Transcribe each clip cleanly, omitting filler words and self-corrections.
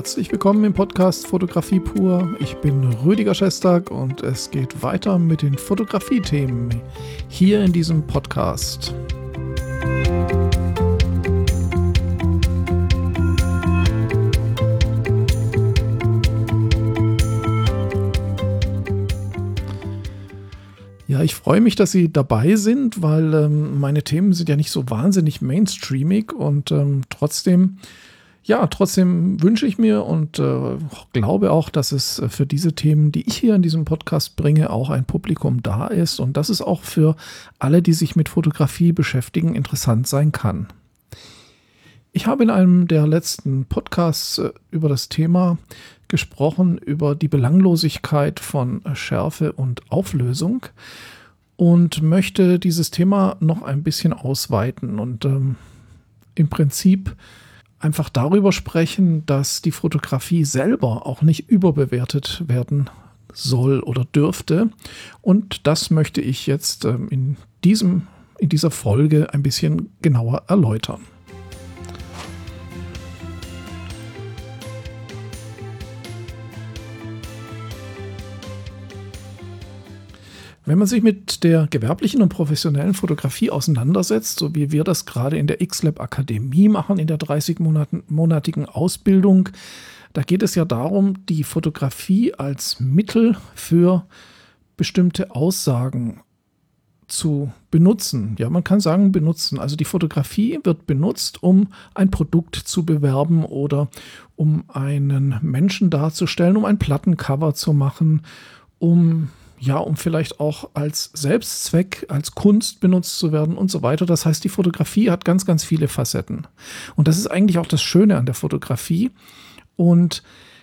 Herzlich willkommen im Podcast Fotografie pur. Ich bin Rüdiger Schestag und es geht weiter mit den Fotografie-Themen hier in diesem Podcast. Ja, ich freue mich, dass Sie dabei sind, weil meine Themen sind ja nicht so wahnsinnig mainstreamig und trotzdem wünsche ich mir und glaube auch, dass es für diese Themen, die ich hier in diesem Podcast bringe, auch ein Publikum da ist und dass es auch für alle, die sich mit Fotografie beschäftigen, interessant sein kann. Ich habe in einem der letzten Podcasts über das Thema gesprochen, über die Belanglosigkeit von Schärfe und Auflösung und möchte dieses Thema noch ein bisschen ausweiten und im Prinzip einfach darüber sprechen, dass die Fotografie selber auch nicht überbewertet werden soll oder dürfte. Und das möchte ich jetzt in dieser Folge ein bisschen genauer erläutern. Wenn man sich mit der gewerblichen und professionellen Fotografie auseinandersetzt, so wie wir das gerade in der X-Lab Akademie machen, in der 30-monatigen Ausbildung, da geht es ja darum, die Fotografie als Mittel für bestimmte Aussagen zu benutzen. Ja, man kann sagen benutzen. Also die Fotografie wird benutzt, um ein Produkt zu bewerben oder um einen Menschen darzustellen, um ein Plattencover zu machen, um vielleicht auch als Selbstzweck, als Kunst benutzt zu werden und so weiter. Das heißt, die Fotografie hat ganz, ganz viele Facetten. Und das ist eigentlich auch das Schöne an der Fotografie. Und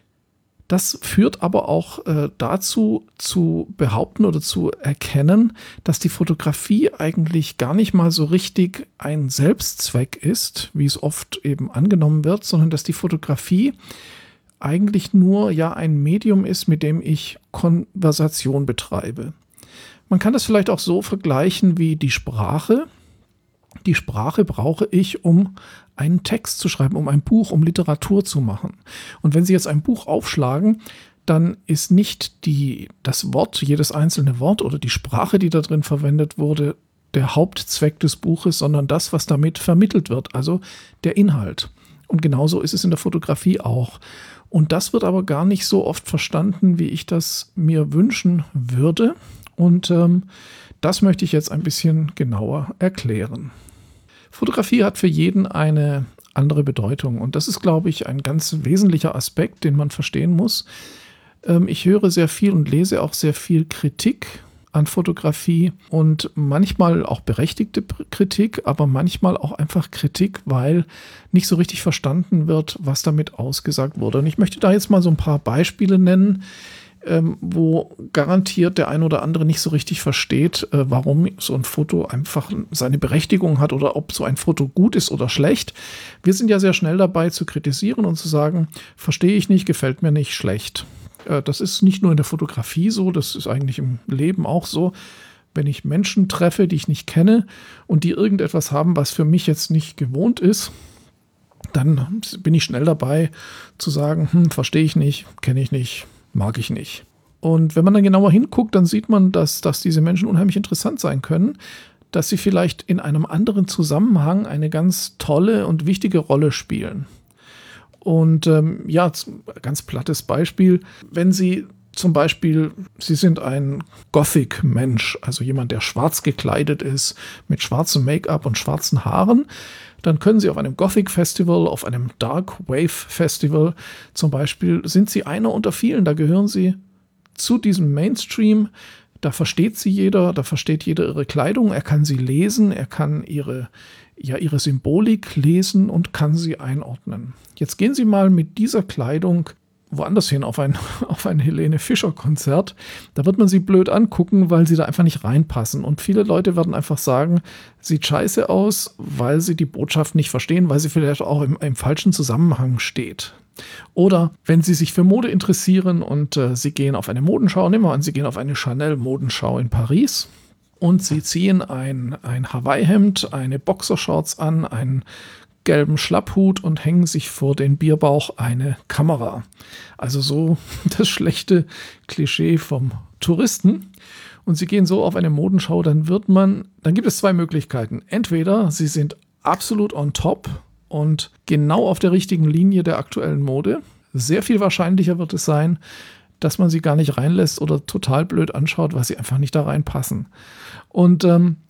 das führt aber auch dazu, zu behaupten oder zu erkennen, dass die Fotografie eigentlich gar nicht mal so richtig ein Selbstzweck ist, wie es oft eben angenommen wird, sondern dass die Fotografie eigentlich nur ein Medium ist, mit dem ich Konversation betreibe. Man kann das vielleicht auch so vergleichen wie die Sprache. Die Sprache brauche ich, um einen Text zu schreiben, um ein Buch, um Literatur zu machen. Und wenn Sie jetzt ein Buch aufschlagen, dann ist nicht das Wort, jedes einzelne Wort oder die Sprache, die da drin verwendet wurde, der Hauptzweck des Buches, sondern das, was damit vermittelt wird, also der Inhalt. Und genauso ist es in der Fotografie auch. Und das wird aber gar nicht so oft verstanden, wie ich das mir wünschen würde. Und das möchte ich jetzt ein bisschen genauer erklären. Fotografie hat für jeden eine andere Bedeutung. Und das ist, glaube ich, ein ganz wesentlicher Aspekt, den man verstehen muss. Ich höre sehr viel und lese auch sehr viel Kritik an Fotografie und manchmal auch berechtigte Kritik, aber manchmal auch einfach Kritik, weil nicht so richtig verstanden wird, was damit ausgesagt wurde. Und ich möchte da jetzt mal so ein paar Beispiele nennen, wo garantiert der ein oder andere nicht so richtig versteht, warum so ein Foto einfach seine Berechtigung hat oder ob so ein Foto gut ist oder schlecht. Wir sind ja sehr schnell dabei zu kritisieren und zu sagen, verstehe ich nicht, gefällt mir nicht, schlecht. Das ist nicht nur in der Fotografie so, das ist eigentlich im Leben auch so. Wenn ich Menschen treffe, die ich nicht kenne und die irgendetwas haben, was für mich jetzt nicht gewohnt ist, dann bin ich schnell dabei zu sagen, verstehe ich nicht, kenne ich nicht, mag ich nicht. Und wenn man dann genauer hinguckt, dann sieht man, dass diese Menschen unheimlich interessant sein können, dass sie vielleicht in einem anderen Zusammenhang eine ganz tolle und wichtige Rolle spielen. Und ganz plattes Beispiel, wenn Sie zum Beispiel, Sie sind ein Gothic-Mensch, also jemand, der schwarz gekleidet ist, mit schwarzem Make-up und schwarzen Haaren, dann können Sie auf einem Gothic-Festival, auf einem Dark-Wave-Festival zum Beispiel, sind Sie einer unter vielen, da gehören Sie zu diesem Mainstream, da versteht Sie jeder, da versteht jeder Ihre Kleidung, er kann sie lesen, er kann ihre Symbolik lesen und kann sie einordnen. Jetzt gehen Sie mal mit dieser Kleidung woanders hin, auf ein Helene Fischer Konzert. Da wird man Sie blöd angucken, weil Sie da einfach nicht reinpassen. Und viele Leute werden einfach sagen, sieht scheiße aus, weil sie die Botschaft nicht verstehen, weil sie vielleicht auch im falschen Zusammenhang steht. Oder wenn Sie sich für Mode interessieren und Sie gehen auf eine Modenschau, nehmen wir an, Sie gehen auf eine Chanel-Modenschau in Paris und Sie ziehen ein Hawaii-Hemd, eine Boxershorts an, ein gelben Schlapphut und hängen sich vor den Bierbauch eine Kamera. Also so das schlechte Klischee vom Touristen. Und sie gehen so auf eine Modenschau, dann gibt es zwei Möglichkeiten. Entweder sie sind absolut on top und genau auf der richtigen Linie der aktuellen Mode. Sehr viel wahrscheinlicher wird es sein, dass man sie gar nicht reinlässt oder total blöd anschaut, weil sie einfach nicht da reinpassen. Und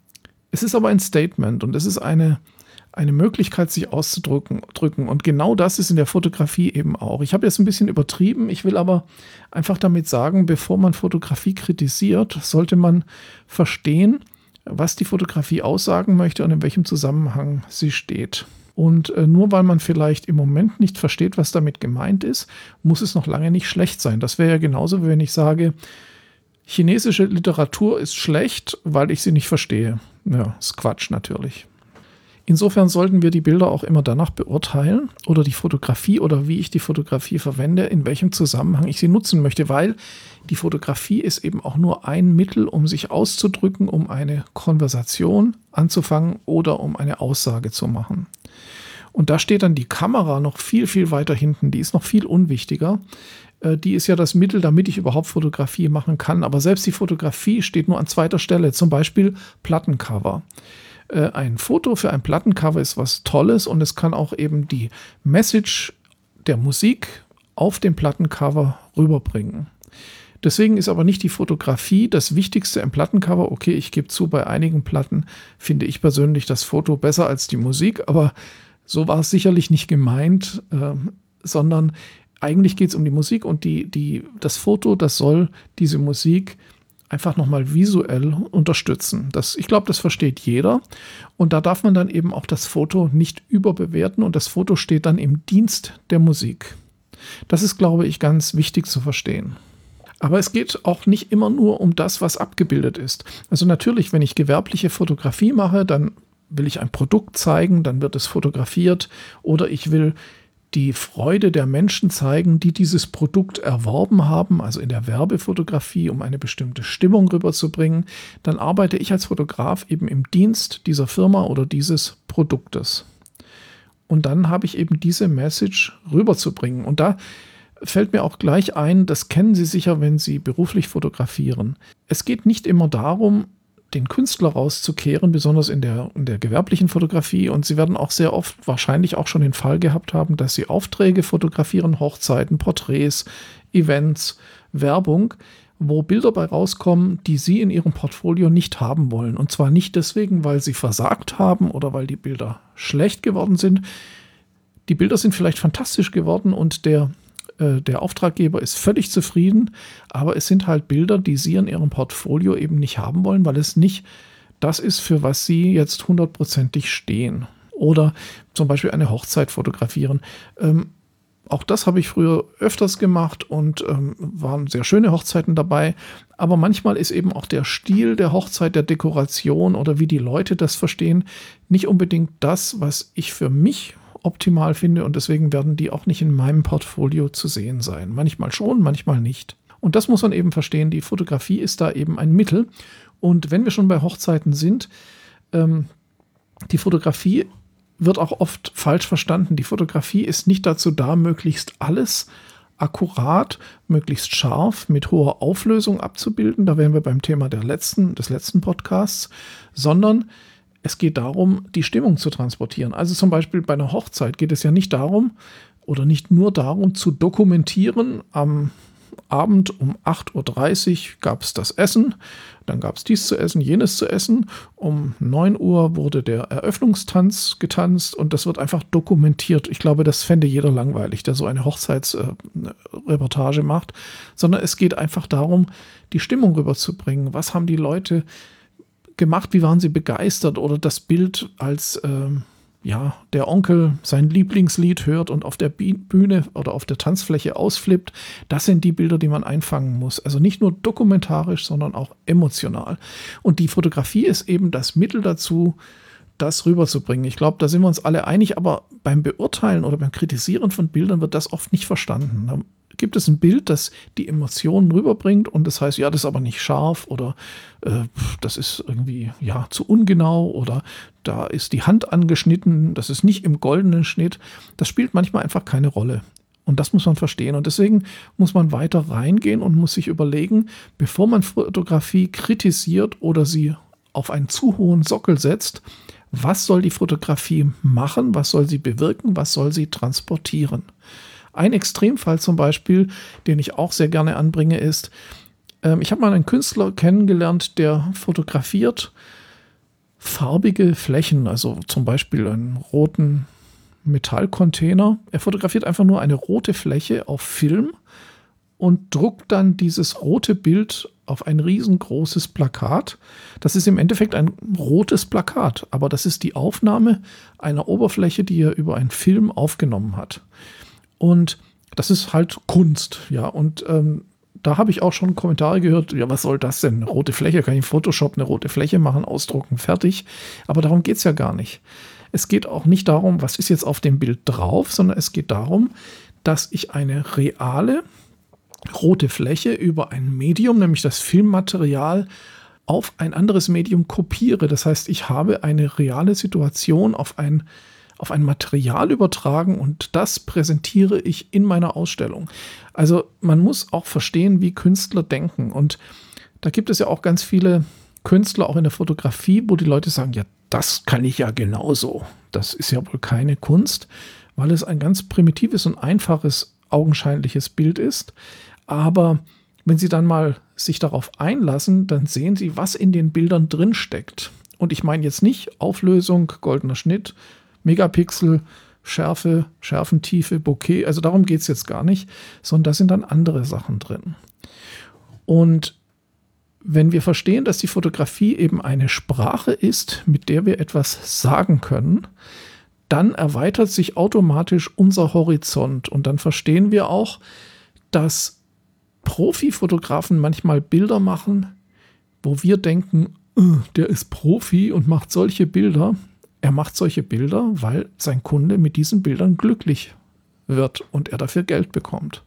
es ist aber ein Statement und es ist eine Möglichkeit, sich auszudrücken. Und genau das ist in der Fotografie eben auch. Ich habe jetzt ein bisschen übertrieben, ich will aber einfach damit sagen, bevor man Fotografie kritisiert, sollte man verstehen, was die Fotografie aussagen möchte und in welchem Zusammenhang sie steht. Und nur weil man vielleicht im Moment nicht versteht, was damit gemeint ist, muss es noch lange nicht schlecht sein. Das wäre ja genauso, wie wenn ich sage, chinesische Literatur ist schlecht, weil ich sie nicht verstehe. Ja, ist Quatsch natürlich. Insofern sollten wir die Bilder auch immer danach beurteilen oder die Fotografie oder wie ich die Fotografie verwende, in welchem Zusammenhang ich sie nutzen möchte, weil die Fotografie ist eben auch nur ein Mittel, um sich auszudrücken, um eine Konversation anzufangen oder um eine Aussage zu machen. Und da steht dann die Kamera noch viel, viel weiter hinten, die ist noch viel unwichtiger. Die ist ja das Mittel, damit ich überhaupt Fotografie machen kann, aber selbst die Fotografie steht nur an zweiter Stelle, zum Beispiel Plattencover. Ein Foto für ein Plattencover ist was Tolles und es kann auch eben die Message der Musik auf dem Plattencover rüberbringen. Deswegen ist aber nicht die Fotografie das Wichtigste im Plattencover. Okay, ich gebe zu, bei einigen Platten finde ich persönlich das Foto besser als die Musik, aber so war es sicherlich nicht gemeint, sondern eigentlich geht es um die Musik und das Foto, das soll diese Musik einfach nochmal visuell unterstützen. Ich glaube, das versteht jeder. Und da darf man dann eben auch das Foto nicht überbewerten und das Foto steht dann im Dienst der Musik. Das ist, glaube ich, ganz wichtig zu verstehen. Aber es geht auch nicht immer nur um das, was abgebildet ist. Also natürlich, wenn ich gewerbliche Fotografie mache, dann will ich ein Produkt zeigen, dann wird es fotografiert oder ich will die Freude der Menschen zeigen, die dieses Produkt erworben haben, also in der Werbefotografie, um eine bestimmte Stimmung rüberzubringen, dann arbeite ich als Fotograf eben im Dienst dieser Firma oder dieses Produktes. Und dann habe ich eben diese Message rüberzubringen. Und da fällt mir auch gleich ein, das kennen Sie sicher, wenn Sie beruflich fotografieren. Es geht nicht immer darum, den Künstler rauszukehren, besonders in der gewerblichen Fotografie. Und Sie werden auch sehr oft wahrscheinlich auch schon den Fall gehabt haben, dass Sie Aufträge fotografieren, Hochzeiten, Porträts, Events, Werbung, wo Bilder bei rauskommen, die Sie in Ihrem Portfolio nicht haben wollen. Und zwar nicht deswegen, weil Sie versagt haben oder weil die Bilder schlecht geworden sind. Die Bilder sind vielleicht fantastisch geworden und der Auftraggeber ist völlig zufrieden, aber es sind halt Bilder, die Sie in Ihrem Portfolio eben nicht haben wollen, weil es nicht das ist, für was Sie jetzt 100%ig stehen. Oder zum Beispiel eine Hochzeit fotografieren. Auch das habe ich früher öfters gemacht und waren sehr schöne Hochzeiten dabei. Aber manchmal ist eben auch der Stil der Hochzeit, der Dekoration oder wie die Leute das verstehen, nicht unbedingt das, was ich für mich optimal finde und deswegen werden die auch nicht in meinem Portfolio zu sehen sein. Manchmal schon, manchmal nicht. Und das muss man eben verstehen, die Fotografie ist da eben ein Mittel. Und wenn wir schon bei Hochzeiten sind, die Fotografie wird auch oft falsch verstanden. Die Fotografie ist nicht dazu da, möglichst alles akkurat, möglichst scharf, mit hoher Auflösung abzubilden. Da wären wir beim Thema des letzten Podcasts, sondern es geht darum, die Stimmung zu transportieren. Also zum Beispiel bei einer Hochzeit geht es ja nicht darum oder nicht nur darum zu dokumentieren, am Abend um 8:30 Uhr gab es das Essen, dann gab es dies zu essen, jenes zu essen, um 9 Uhr wurde der Eröffnungstanz getanzt und das wird einfach dokumentiert. Ich glaube, das fände jeder langweilig, der so eine Hochzeitsreportage macht, sondern es geht einfach darum, die Stimmung rüberzubringen. Was haben die Leute gemacht, wie waren sie begeistert oder das Bild, als der Onkel sein Lieblingslied hört und auf der Bühne oder auf der Tanzfläche ausflippt. Das sind die Bilder, die man einfangen muss. Also nicht nur dokumentarisch, sondern auch emotional. Und die Fotografie ist eben das Mittel dazu, das rüberzubringen. Ich glaube, da sind wir uns alle einig, aber beim Beurteilen oder beim Kritisieren von Bildern wird das oft nicht verstanden. Da gibt es ein Bild, das die Emotionen rüberbringt und das heißt, ja, das ist aber nicht scharf oder das ist irgendwie ja zu ungenau oder da ist die Hand angeschnitten, das ist nicht im goldenen Schnitt. Das spielt manchmal einfach keine Rolle. Und das muss man verstehen. Und deswegen muss man weiter reingehen und muss sich überlegen, bevor man Fotografie kritisiert oder sie auf einen zu hohen Sockel setzt, was soll die Fotografie machen, was soll sie bewirken, was soll sie transportieren. Ein Extremfall zum Beispiel, den ich auch sehr gerne anbringe, ist, ich habe mal einen Künstler kennengelernt, der fotografiert farbige Flächen, also zum Beispiel einen roten Metallcontainer. Er fotografiert einfach nur eine rote Fläche auf Film und druckt dann dieses rote Bild auf ein riesengroßes Plakat. Das ist im Endeffekt ein rotes Plakat, aber das ist die Aufnahme einer Oberfläche, die er über einen Film aufgenommen hat. Und das ist halt Kunst, ja, und da habe ich auch schon Kommentare gehört, ja, was soll das denn? Eine rote Fläche, kann ich in Photoshop eine rote Fläche machen, ausdrucken, fertig. Aber darum geht es ja gar nicht. Es geht auch nicht darum, was ist jetzt auf dem Bild drauf, sondern es geht darum, dass ich eine reale rote Fläche über ein Medium, nämlich das Filmmaterial, auf ein anderes Medium kopiere. Das heißt, ich habe eine reale Situation auf ein Material übertragen und das präsentiere ich in meiner Ausstellung. Also man muss auch verstehen, wie Künstler denken. Und da gibt es ja auch ganz viele Künstler, auch in der Fotografie, wo die Leute sagen, ja, das kann ich ja genauso. Das ist ja wohl keine Kunst, weil es ein ganz primitives und einfaches, augenscheinliches Bild ist. Aber wenn Sie dann mal sich darauf einlassen, dann sehen Sie, was in den Bildern drin steckt. Und ich meine jetzt nicht Auflösung, goldener Schnitt, Megapixel, Schärfe, Schärfentiefe, Bokeh. Also darum geht es jetzt gar nicht, sondern da sind dann andere Sachen drin. Und wenn wir verstehen, dass die Fotografie eben eine Sprache ist, mit der wir etwas sagen können, dann erweitert sich automatisch unser Horizont. Und dann verstehen wir auch, dass Profifotografen manchmal Bilder machen, wo wir denken, der ist Profi und macht solche Bilder. Er macht solche Bilder, weil sein Kunde mit diesen Bildern glücklich wird und er dafür Geld bekommt.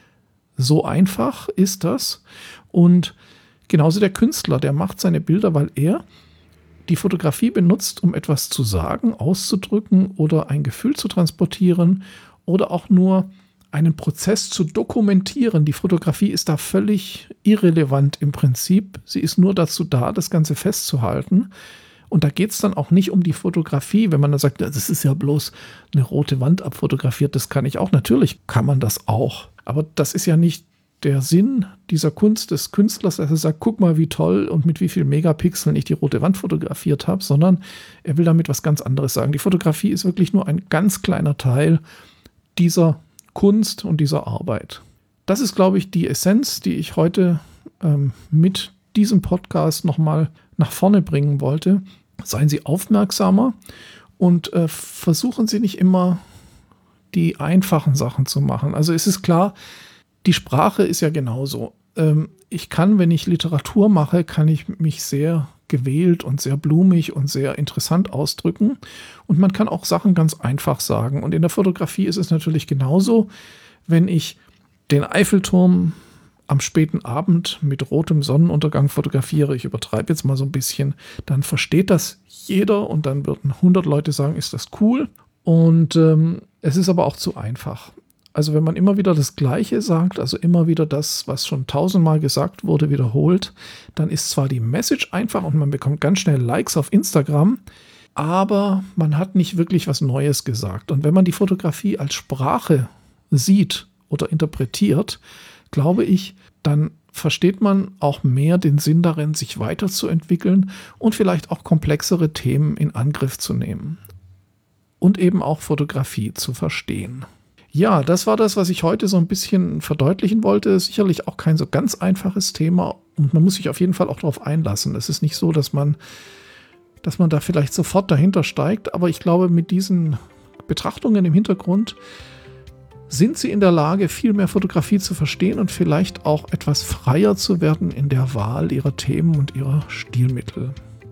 So einfach ist das. Und genauso der Künstler, der macht seine Bilder, weil er die Fotografie benutzt, um etwas zu sagen, auszudrücken oder ein Gefühl zu transportieren oder auch nur einen Prozess zu dokumentieren. Die Fotografie ist da völlig irrelevant im Prinzip. Sie ist nur dazu da, das Ganze festzuhalten. Und da geht es dann auch nicht um die Fotografie, wenn man dann sagt, das ist ja bloß eine rote Wand abfotografiert, das kann ich auch. Natürlich kann man das auch. Aber das ist ja nicht der Sinn dieser Kunst des Künstlers, dass er sagt, guck mal, wie toll und mit wie vielen Megapixeln ich die rote Wand fotografiert habe, sondern er will damit was ganz anderes sagen. Die Fotografie ist wirklich nur ein ganz kleiner Teil dieser Kunst und dieser Arbeit. Das ist, glaube ich, die Essenz, die ich heute mit diesem Podcast nochmal nach vorne bringen wollte. Seien Sie aufmerksamer und versuchen Sie nicht immer die einfachen Sachen zu machen. Also es ist klar, die Sprache ist ja genauso. Ich kann, wenn ich Literatur mache, kann ich mich sehr gewählt und sehr blumig und sehr interessant ausdrücken. Und man kann auch Sachen ganz einfach sagen. Und in der Fotografie ist es natürlich genauso, wenn ich den Eiffelturm am späten Abend mit rotem Sonnenuntergang fotografiere, ich übertreibe jetzt mal so ein bisschen, dann versteht das jeder und dann würden 100 Leute sagen, ist das cool. Und es ist aber auch zu einfach. Also wenn man immer wieder das Gleiche sagt, also immer wieder das, was schon 1000-mal gesagt wurde, wiederholt, dann ist zwar die Message einfach und man bekommt ganz schnell Likes auf Instagram, aber man hat nicht wirklich was Neues gesagt. Und wenn man die Fotografie als Sprache sieht oder interpretiert, glaube ich, dann versteht man auch mehr den Sinn darin, sich weiterzuentwickeln und vielleicht auch komplexere Themen in Angriff zu nehmen. Und eben auch Fotografie zu verstehen. Ja, das war das, was ich heute so ein bisschen verdeutlichen wollte. Sicherlich auch kein so ganz einfaches Thema und man muss sich auf jeden Fall auch darauf einlassen. Es ist nicht so, dass man da vielleicht sofort dahinter steigt, aber ich glaube, mit diesen Betrachtungen im Hintergrund sind Sie in der Lage, viel mehr Fotografie zu verstehen und vielleicht auch etwas freier zu werden in der Wahl Ihrer Themen und Ihrer Stilmittel.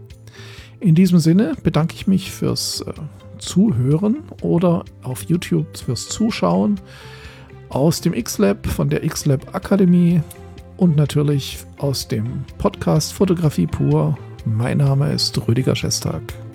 In diesem Sinne bedanke ich mich fürs Zuhören oder auf YouTube fürs Zuschauen. aus dem X-Lab, von der X-Lab Akademie und natürlich aus dem Podcast Fotografie pur. Mein Name ist Rüdiger Schestag.